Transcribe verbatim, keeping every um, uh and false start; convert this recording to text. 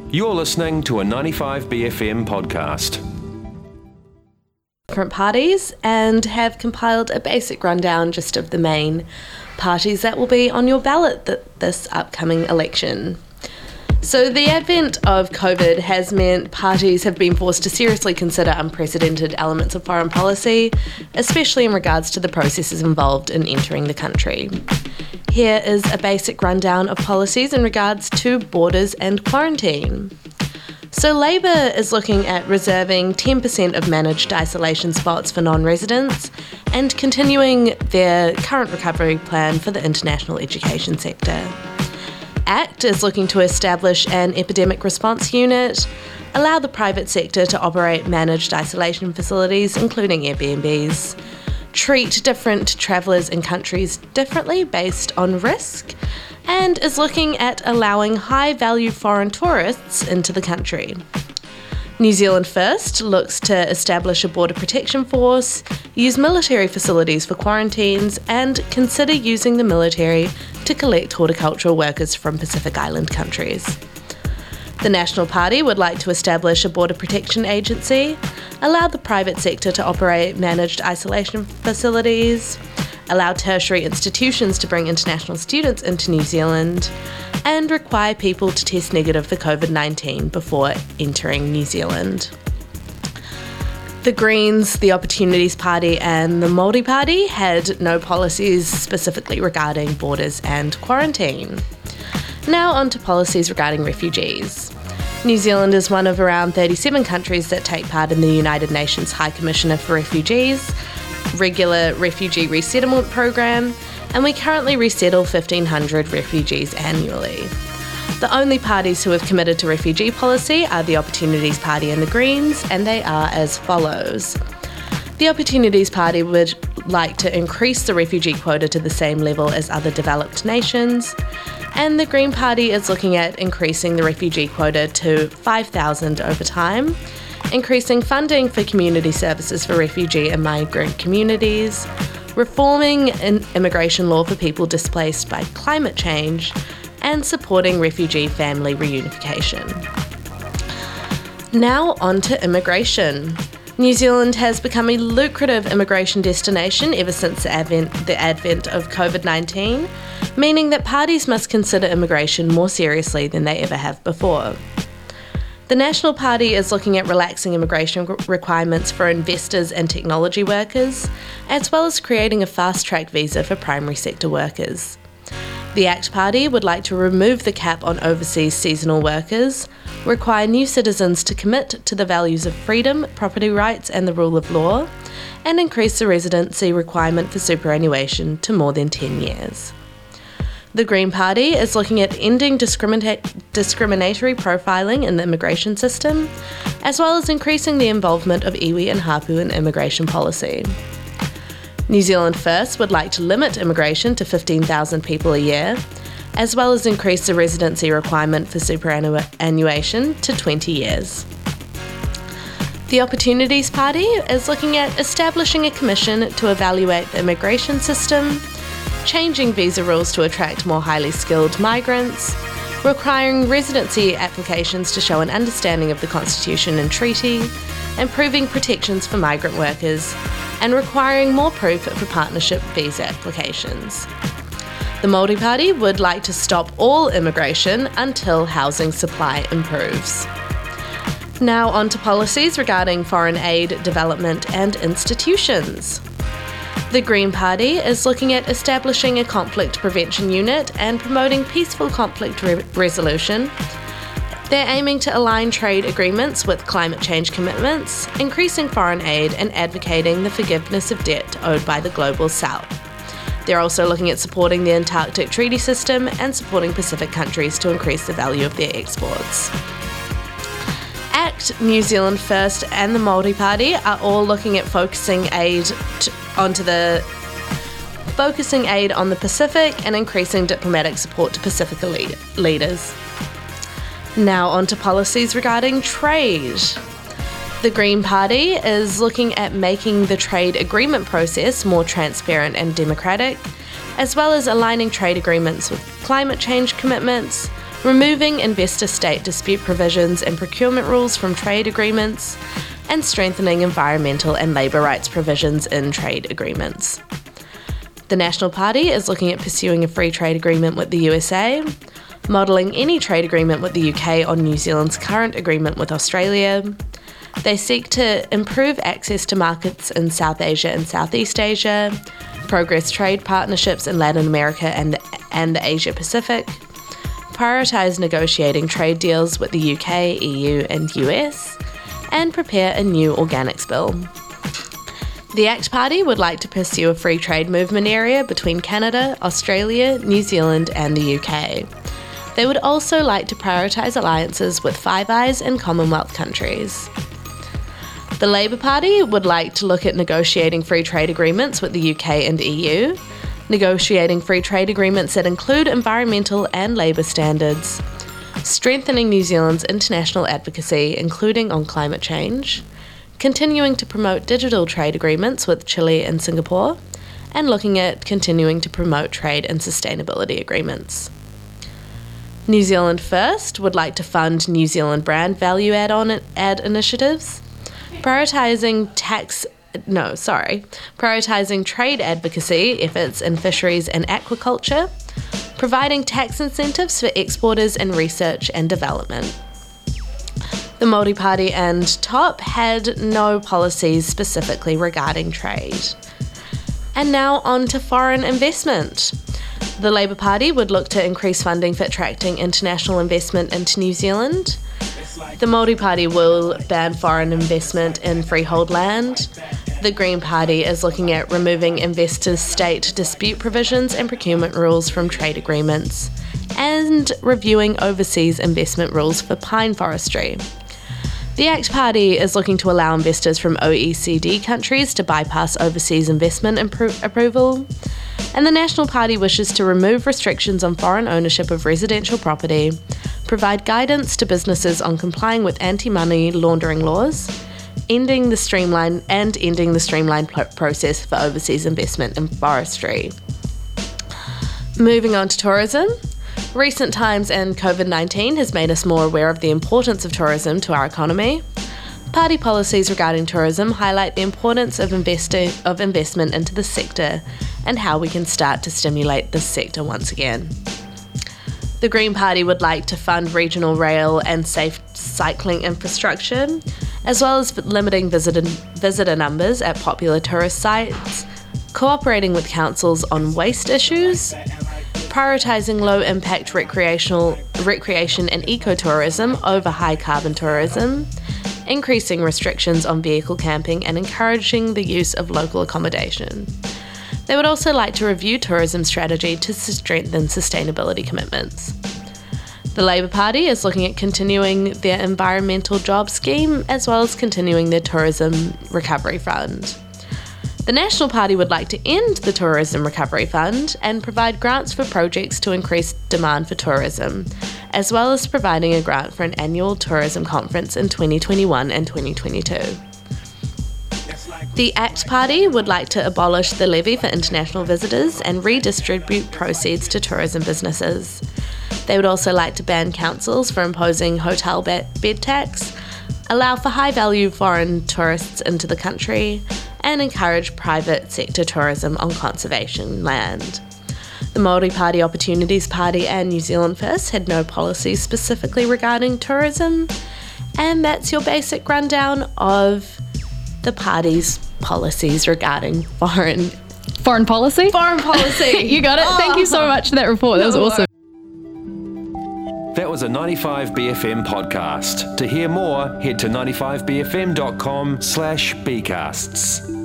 You're listening to a ninety-five B F M podcast. Different parties and have compiled a basic rundown just of the main parties that will be on your ballot th- this upcoming election. So the advent of COVID has meant parties have been forced to seriously consider unprecedented elements of foreign policy, especially in regards to the processes involved in entering the country. Here is a basic rundown of policies in regards to borders and quarantine. So Labour is looking at reserving ten percent of managed isolation spots for non-residents and continuing their current recovery plan for the international education sector. ACT is looking to establish an epidemic response unit, allow the private sector to operate managed isolation facilities, including Airbnbs, treat different travellers and countries differently based on risk, and is looking at allowing high-value foreign tourists into the country. New Zealand First looks to establish a border protection force, use military facilities for quarantines, and consider using the military to collect horticultural workers from Pacific Island countries. The National Party would like to establish a border protection agency, allow the private sector to operate managed isolation facilities, allow tertiary institutions to bring international students into New Zealand, and require people to test negative for covid nineteen before entering New Zealand. The Greens, the Opportunities Party and the Māori Party had no policies specifically regarding borders and quarantine. Now on to policies regarding refugees. New Zealand is one of around thirty-seven countries that take part in the United Nations High Commissioner for Refugees regular refugee resettlement program, and we currently resettle fifteen hundred refugees annually. The only parties who have committed to refugee policy are the Opportunities Party and the Greens, and they are as follows. The Opportunities Party would like to increase the refugee quota to the same level as other developed nations, and the Green Party is looking at increasing the refugee quota to five thousand over time, increasing funding for community services for refugee and migrant communities, reforming an immigration law for people displaced by climate change, and supporting refugee family reunification. Now on to immigration. New Zealand has become a lucrative immigration destination ever since the advent, the advent of covid nineteen, meaning that parties must consider immigration more seriously than they ever have before. The National Party is looking at relaxing immigration requirements for investors and technology workers, as well as creating a fast-track visa for primary sector workers. The ACT Party would like to remove the cap on overseas seasonal workers, require new citizens to commit to the values of freedom, property rights and the rule of law, and increase the residency requirement for superannuation to more than ten years. The Green Party is looking at ending discriminate, discriminatory profiling in the immigration system, as well as increasing the involvement of iwi and hapu in immigration policy. New Zealand First would like to limit immigration to fifteen thousand people a year, as well as increase the residency requirement for superannuation to twenty years. The Opportunities Party is looking at establishing a commission to evaluate the immigration system, changing visa rules to attract more highly skilled migrants, requiring residency applications to show an understanding of the Constitution and Treaty, improving protections for migrant workers, and requiring more proof for partnership visa applications. The Māori Party would like to stop all immigration until housing supply improves. Now on to policies regarding foreign aid, development and institutions. The Green Party is looking at establishing a conflict prevention unit and promoting peaceful conflict re- resolution. They're aiming to align trade agreements with climate change commitments, increasing foreign aid and advocating the forgiveness of debt owed by the Global South. They're also looking at supporting the Antarctic Treaty System and supporting Pacific countries to increase the value of their exports. ACT, New Zealand First and the Māori Party are all looking at focusing aid to, onto the focusing aid on the Pacific and increasing diplomatic support to Pacific lead, leaders. Now on to policies regarding trade. The Green Party is looking at making the trade agreement process more transparent and democratic, as well as aligning trade agreements with climate change commitments, removing investor-state dispute provisions and procurement rules from trade agreements, and strengthening environmental and labour rights provisions in trade agreements. The National Party is looking at pursuing a free trade agreement with the U S A, modelling any trade agreement with the U K on New Zealand's current agreement with Australia. They seek to improve access to markets in South Asia and Southeast Asia, progress trade partnerships in Latin America and, and the Asia Pacific, prioritise negotiating trade deals with the U K, E U and U S, and prepare a new organics bill. The ACT Party would like to pursue a free trade movement area between Canada, Australia, New Zealand and the U K. They would also like to prioritise alliances with Five Eyes and Commonwealth countries. The Labour Party would like to look at negotiating free trade agreements with the U K and E U, negotiating free trade agreements that include environmental and labour standards, strengthening New Zealand's international advocacy, including on climate change, continuing to promote digital trade agreements with Chile and Singapore, and looking at continuing to promote trade and sustainability agreements. New Zealand First would like to fund New Zealand brand value add-on ad initiatives, prioritising tax no, sorry, prioritising trade advocacy efforts in fisheries and aquaculture, providing tax incentives for exporters in research and development. The Māori Party and TOP had no policies specifically regarding trade. And now on to foreign investment. The Labour Party would look to increase funding for attracting international investment into New Zealand. The Māori Party will ban foreign investment in freehold land. The Green Party is looking at removing investor-state dispute provisions and procurement rules from trade agreements, and reviewing overseas investment rules for pine forestry. The ACT Party is looking to allow investors from O E C D countries to bypass overseas investment impro- approval. And the National Party wishes to remove restrictions on foreign ownership of residential property, provide guidance to businesses on complying with anti-money laundering laws, ending the streamline and ending the streamlined pl- process for overseas investment in forestry. Moving on to tourism. Recent times and COVID nineteen has made us more aware of the importance of tourism to our economy. Party policies regarding tourism highlight the importance of investing of investment into the sector and how we can start to stimulate this sector once again. The Green Party would like to fund regional rail and safe cycling infrastructure, as well as limiting visitor, visitor numbers at popular tourist sites, cooperating with councils on waste issues, prioritising low-impact recreational recreation and ecotourism over high-carbon tourism, increasing restrictions on vehicle camping and encouraging the use of local accommodation. They would also like to review tourism strategy to strengthen sustainability commitments. The Labour Party is looking at continuing their environmental job scheme as well as continuing their tourism recovery fund. The National Party would like to end the Tourism Recovery Fund and provide grants for projects to increase demand for tourism, as well as providing a grant for an annual tourism conference in twenty twenty-one and twenty twenty-two. The ACT Party would like to abolish the levy for international visitors and redistribute proceeds to tourism businesses. They would also like to ban councils for imposing hotel bed tax, allow for high-value foreign tourists into the country, and encourage private sector tourism on conservation land. The Māori Party, Opportunities Party and New Zealand First had no policies specifically regarding tourism, and that's your basic rundown of the party's policies regarding foreign foreign policy. Foreign policy. You got it. Oh. Thank you so much for that report. That was awesome. That was a ninety-five B F M podcast. To hear more, head to ninety-five b f m dot com slash b casts.